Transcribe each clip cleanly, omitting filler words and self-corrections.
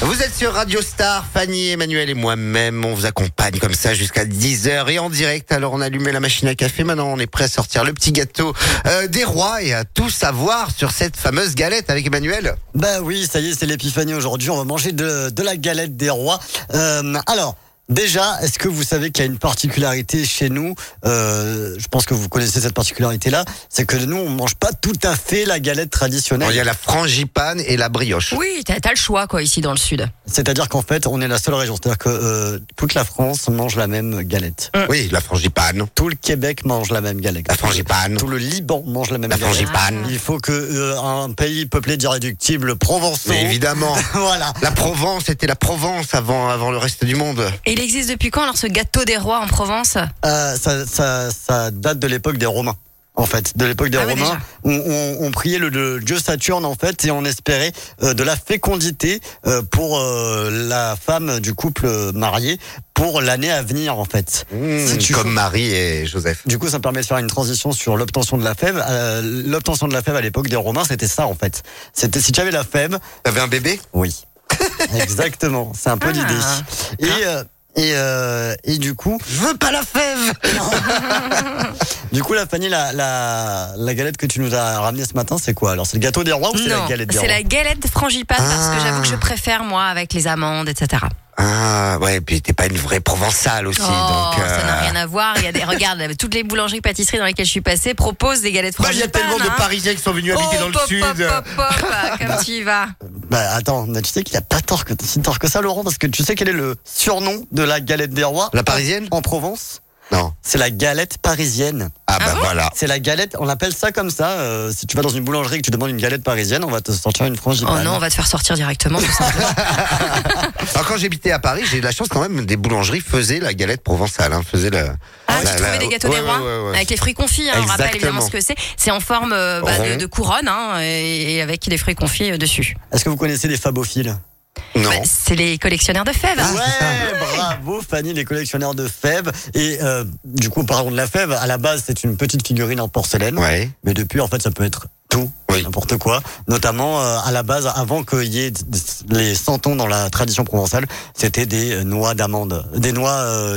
Vous êtes sur Radio Star, Fanny, Emmanuel et moi-même, on vous accompagne comme ça jusqu'à 10h et en direct. Alors on a allumé la machine à café, maintenant on est prêt à sortir le petit gâteau des rois et à tout savoir sur cette fameuse galette avec Emmanuel. Bah oui, ça y est, c'est l'épiphanie aujourd'hui, on va manger de la galette des rois. Alors, déjà, est-ce que vous savez qu'il y a une particularité chez nous, je pense que vous connaissez cette particularité-là, c'est que nous, on mange pas tout à fait la galette traditionnelle. Il y a la frangipane et la brioche. Oui, t'as le choix, quoi, ici dans le sud. C'est-à-dire qu'en fait, on est la seule région. C'est-à-dire que toute la France mange la même galette. Oui, la frangipane. Tout le Québec mange la même galette. La frangipane. Tout le Liban mange la même La galette. frangipane. Il faut que un pays peuplé d'irréductibles provençaux. Mais évidemment. Voilà. La Provence, c'était la Provence avant le reste du monde. Et il existe depuis quand, alors, ce gâteau des rois en Provence? Ça date de l'époque des Romains. En fait, de l'époque des Romains, on priait le dieu Saturne en fait et on espérait de la fécondité pour la femme du couple marié pour l'année à venir en fait. Comme Marie et Joseph. Du coup, ça me permet de faire une transition sur l'obtention de la fève. L'obtention de la fève à l'époque des Romains, c'était ça en fait. C'était si tu avais la fève. T'avais un bébé? Oui. Exactement. C'est un peu l'idée. Et du coup, Je veux pas la fève. Du coup, la Fanny, la galette que tu nous as ramenée ce matin, c'est quoi? Alors, c'est le gâteau des rois ou c'est la galette des rois? C'est la galette frangipane parce que j'avoue que je préfère, moi, avec les amandes, etc. Ah ouais, et puis t'es pas une vraie provençale aussi, donc. Ça n'a rien à voir. Il y a regarde, toutes les boulangeries, pâtisseries dans lesquelles je suis passée proposent des galettes Bah, il y a frangipane. tellement de Parisiens qui sont venus habiter dans le sud. Comme tu y vas. Bah, attends, mais tu sais qu'il a pas si tort que ça, Laurent, parce que tu sais quel est le surnom de la galette des rois? La parisienne? En Provence? Non. C'est la galette parisienne. Ah bah bon voilà. C'est la galette, on appelle ça comme ça. Si tu vas dans une boulangerie et que tu demandes une galette parisienne, on va te sortir une frangipane. Oh non, on va te faire sortir directement, tout simplement. Alors quand j'habitais à Paris, j'ai eu la chance quand même, des boulangeries faisaient la galette provençale, faisaient la. Tu trouvais des gâteaux des rois avec les fruits confits, on rappelle évidemment ce que c'est. C'est en forme de couronne et avec les fruits confits dessus. Est-ce que vous connaissez les fabophiles? Non. C'est les collectionneurs de fèves. Bravo Fanny, les collectionneurs de fèves. Et du coup, parlons de la fève. À la base, c'est une petite figurine en porcelaine. Ouais. Mais depuis, en fait, ça peut être tout, n'importe quoi. Notamment, à la base, avant qu'il y ait les santons dans la tradition provençale, c'était des noix d'amande, des noix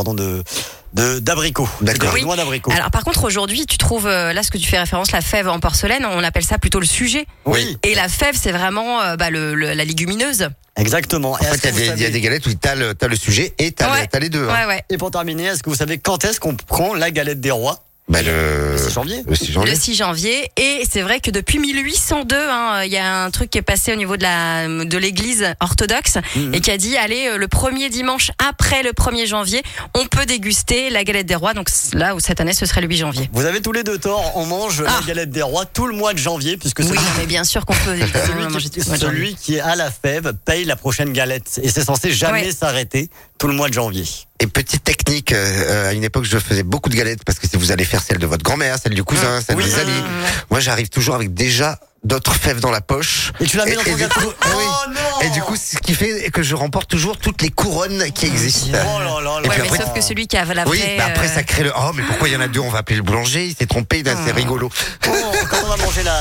d'abricot. D'accord. Des noix d'abricot. Alors par contre aujourd'hui tu trouves là ce que tu fais référence, la fève en porcelaine, on appelle ça plutôt le sujet. Oui. Et la fève c'est vraiment la légumineuse. Exactement. En fait, il y a des galettes où t'as le sujet et t'as les deux. Hein. Ouais. Et pour terminer, est-ce que vous savez quand est-ce qu'on prend la galette des rois? Bah le 6 janvier. Le 6 janvier. Le 6 janvier. Et c'est vrai que depuis 1802, il y a un truc qui est passé au niveau de l'église orthodoxe et qui a dit, allez, le premier dimanche après le 1er janvier, on peut déguster la galette des rois. Donc là où cette année, ce serait le 8 janvier. Vous avez tous les deux tort, on mange la galette des rois tout le mois de janvier, puisque Mais bien sûr qu'on peut. celui qui est à la fève paye la prochaine galette. Et c'est censé jamais s'arrêter tout le mois de janvier. Et petite technique, à une époque, je faisais beaucoup de galettes parce que si vous allez faire celle de votre grand-mère, celle du cousin, celle des amis, moi j'arrive toujours avec déjà d'autres fèves dans la poche. Et tu la mets dans ton gâteau. Et du coup, ce qui fait que je remporte toujours toutes les couronnes qui existent. Et puis après, sauf que celui qui a la vraie... Oui, mais après ça crée le... Oh, mais pourquoi il y en a deux? On va appeler le boulanger, il s'est trompé, c'est rigolo. Quand on va manger